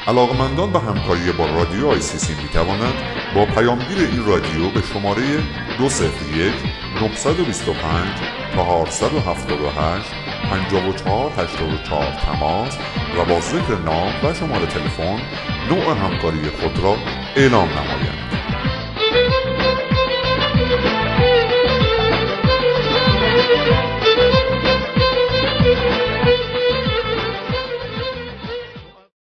علاقمندان به همکاری با رادیو ICC می توانند با پیامگیر این رادیو به شماره 201 925 478 5484 تماس و با ذکر نام و شماره تلفن نوع همکاری خود را اعلام نمایند.